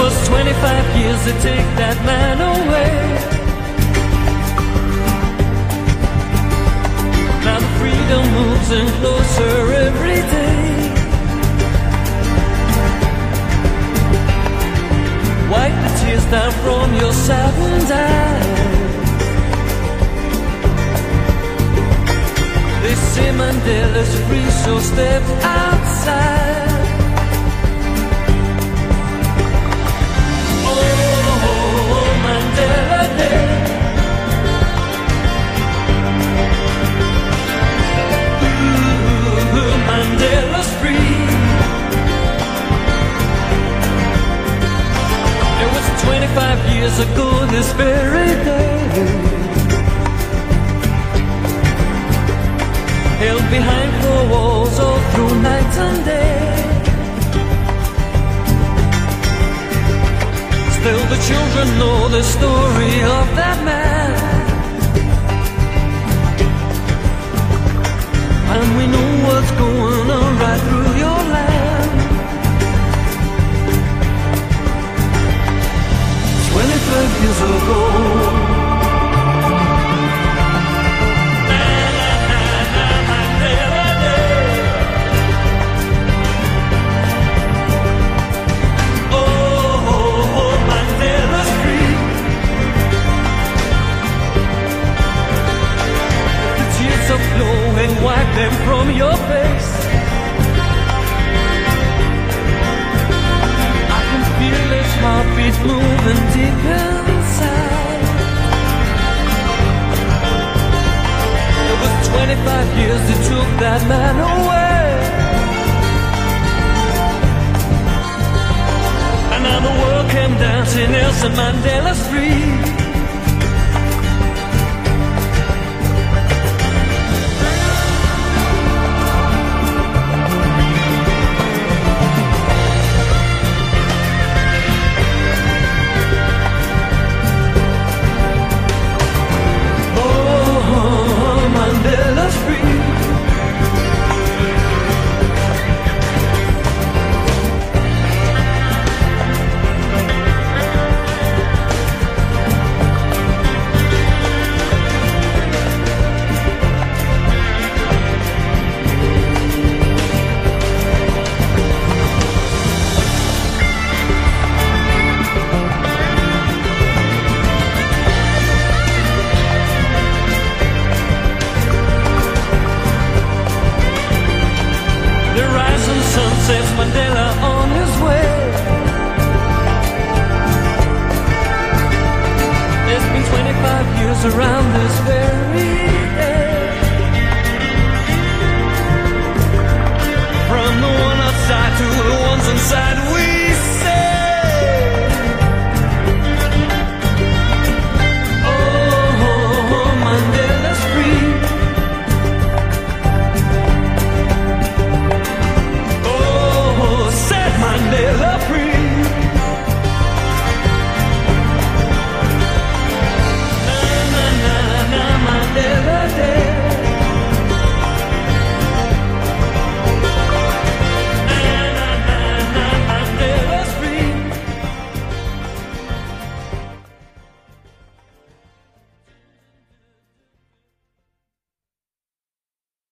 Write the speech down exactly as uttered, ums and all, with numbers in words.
was twenty-five years to take that man away. Now the freedom moves in closer every day. Wipe the tears down from your saddened eyes. They say Mandela's free, so step outside. Mandela Day. Ooh, Mandela's free. It was twenty-five years ago this very day. Held behind four walls all through night and day. Still the children know the story of that man, and we know what's going on right through your land. Twenty-five years ago, and wipe them from your face. I can feel his heartbeat moving deep inside. It was twenty-five years that took that man away, and now the world came dancing, Nelson Mandela's free. Mandela's free. Mandela